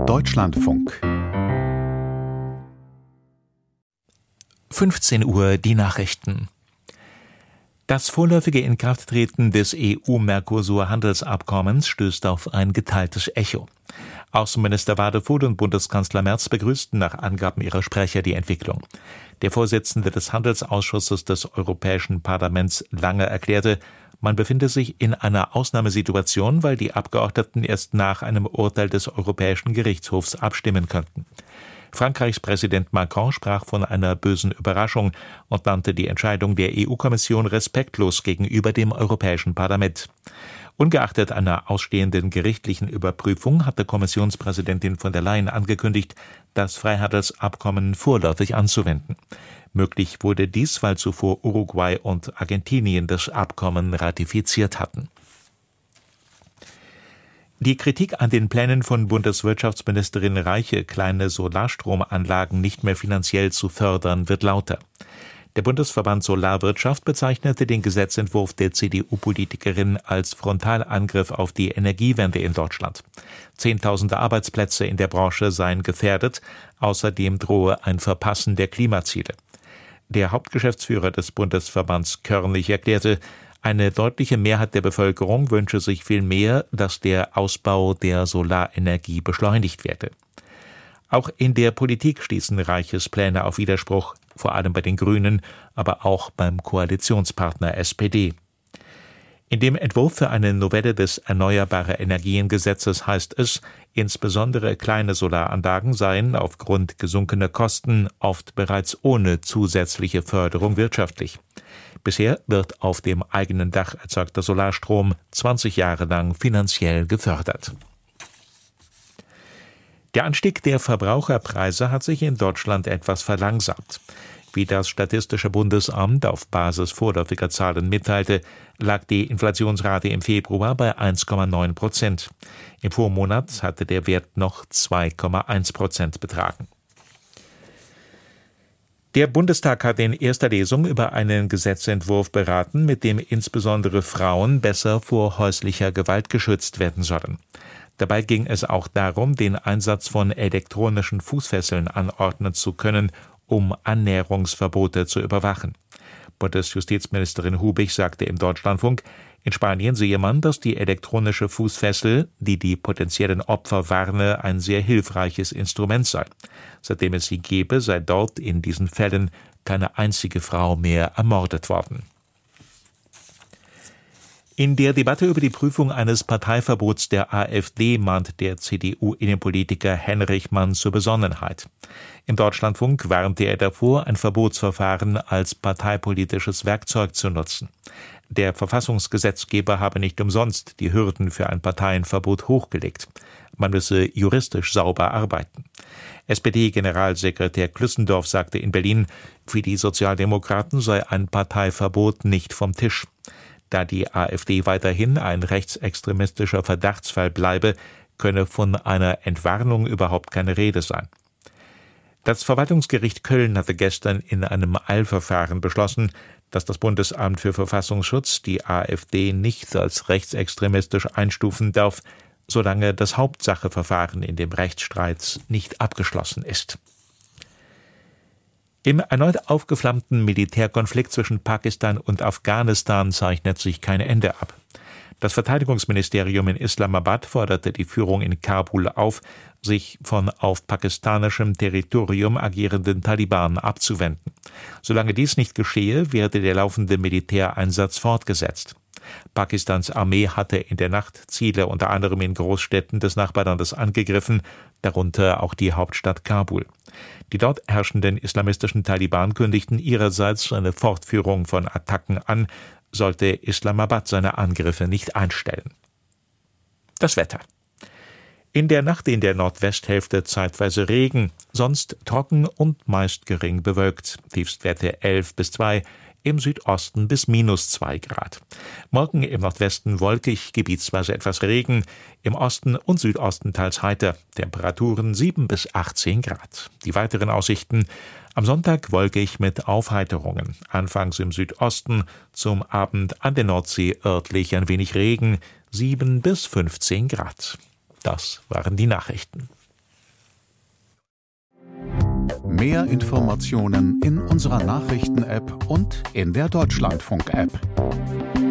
Deutschlandfunk 15 Uhr die Nachrichten. Das vorläufige Inkrafttreten des EU-Mercosur-Handelsabkommens stößt auf ein geteiltes Echo. Außenminister Wadefuhl und Bundeskanzler Merz begrüßten nach Angaben ihrer Sprecher die Entwicklung. Der Vorsitzende des Handelsausschusses des Europäischen Parlaments Lange erklärte, man befinde sich in einer Ausnahmesituation, weil die Abgeordneten erst nach einem Urteil des Europäischen Gerichtshofs abstimmen könnten. Frankreichs Präsident Macron sprach von einer bösen Überraschung und nannte die Entscheidung der EU-Kommission respektlos gegenüber dem Europäischen Parlament. Ungeachtet einer ausstehenden gerichtlichen Überprüfung hatte Kommissionspräsidentin von der Leyen angekündigt, das Freihandelsabkommen vorläufig anzuwenden. Möglich wurde dies, weil zuvor Uruguay und Argentinien das Abkommen ratifiziert hatten. Die Kritik an den Plänen von Bundeswirtschaftsministerin Reiche, kleine Solarstromanlagen nicht mehr finanziell zu fördern, wird lauter. Der Bundesverband Solarwirtschaft bezeichnete den Gesetzentwurf der CDU-Politikerin als Frontalangriff auf die Energiewende in Deutschland. Zehntausende Arbeitsplätze in der Branche seien gefährdet, außerdem drohe ein Verpassen der Klimaziele. Der Hauptgeschäftsführer des Bundesverbands Körnig erklärte, eine deutliche Mehrheit der Bevölkerung wünsche sich vielmehr, dass der Ausbau der Solarenergie beschleunigt werde. Auch in der Politik stießen Reiches Pläne auf Widerspruch, vor allem bei den Grünen, aber auch beim Koalitionspartner SPD. In dem Entwurf für eine Novelle des Erneuerbare-Energien-Gesetzes heißt es, insbesondere kleine Solaranlagen seien aufgrund gesunkener Kosten oft bereits ohne zusätzliche Förderung wirtschaftlich. Bisher wird auf dem eigenen Dach erzeugter Solarstrom 20 Jahre lang finanziell gefördert. Der Anstieg der Verbraucherpreise hat sich in Deutschland etwas verlangsamt. Wie das Statistische Bundesamt auf Basis vorläufiger Zahlen mitteilte, lag die Inflationsrate im Februar bei 1,9%. Im Vormonat hatte der Wert noch 2,1% betragen. Der Bundestag hat in erster Lesung über einen Gesetzentwurf beraten, mit dem insbesondere Frauen besser vor häuslicher Gewalt geschützt werden sollen. Dabei ging es auch darum, den Einsatz von elektronischen Fußfesseln anordnen zu können, um Annäherungsverbote zu überwachen. Bundesjustizministerin Hubig sagte im Deutschlandfunk, in Spanien sehe man, dass die elektronische Fußfessel, die die potenziellen Opfer warne, ein sehr hilfreiches Instrument sei. Seitdem es sie gebe, sei dort in diesen Fällen keine einzige Frau mehr ermordet worden. In der Debatte über die Prüfung eines Parteiverbots der AfD mahnt der CDU-Innenpolitiker Henrichmann zur Besonnenheit. Im Deutschlandfunk warnte er davor, ein Verbotsverfahren als parteipolitisches Werkzeug zu nutzen. Der Verfassungsgesetzgeber habe nicht umsonst die Hürden für ein Parteienverbot hochgelegt. Man müsse juristisch sauber arbeiten. SPD-Generalsekretär Klüssendorf sagte in Berlin, für die Sozialdemokraten sei ein Parteiverbot nicht vom Tisch. Da die AfD weiterhin ein rechtsextremistischer Verdachtsfall bleibe, könne von einer Entwarnung überhaupt keine Rede sein. Das Verwaltungsgericht Köln hatte gestern in einem Eilverfahren beschlossen, dass das Bundesamt für Verfassungsschutz die AfD nicht als rechtsextremistisch einstufen darf, solange das Hauptsacheverfahren in dem Rechtsstreit nicht abgeschlossen ist. Im erneut aufgeflammten Militärkonflikt zwischen Pakistan und Afghanistan zeichnet sich kein Ende ab. Das Verteidigungsministerium in Islamabad forderte die Führung in Kabul auf, sich von auf pakistanischem Territorium agierenden Taliban abzuwenden. Solange dies nicht geschehe, werde der laufende Militäreinsatz fortgesetzt. Pakistans Armee hatte in der Nacht Ziele unter anderem in Großstädten des Nachbarlandes angegriffen, darunter auch die Hauptstadt Kabul. Die dort herrschenden islamistischen Taliban kündigten ihrerseits eine Fortführung von Attacken an, sollte Islamabad seine Angriffe nicht einstellen. Das Wetter. In der Nacht in der Nordwesthälfte zeitweise Regen, sonst trocken und meist gering bewölkt. Tiefstwerte 11 bis 2, im Südosten bis -2 Grad. Morgen im Nordwesten wolkig, gebietsweise etwas Regen, im Osten und Südosten teils heiter, Temperaturen 7 bis 18 Grad. Die weiteren Aussichten: am Sonntag wolkig mit Aufheiterungen, anfangs im Südosten, zum Abend an der Nordsee örtlich ein wenig Regen, 7 bis 15 Grad. Das waren die Nachrichten. Mehr Informationen in unserer Nachrichten-App und in der Deutschlandfunk-App.